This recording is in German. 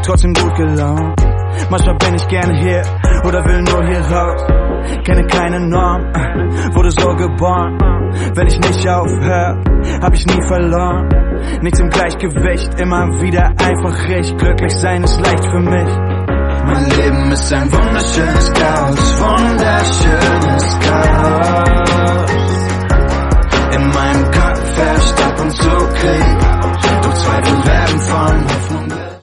trotzdem gut gelaunt. Manchmal bin ich gerne hier oder will nur hier raus. Kenne keine Norm, wurde so geboren. Wenn ich nicht aufhör, hab ich nie verloren. Nichts im Gleichgewicht, immer wieder einfach ich. Glücklich sein ist leicht für mich. Mein Leben ist ein wunderschönes Chaos, wunderschönes Chaos.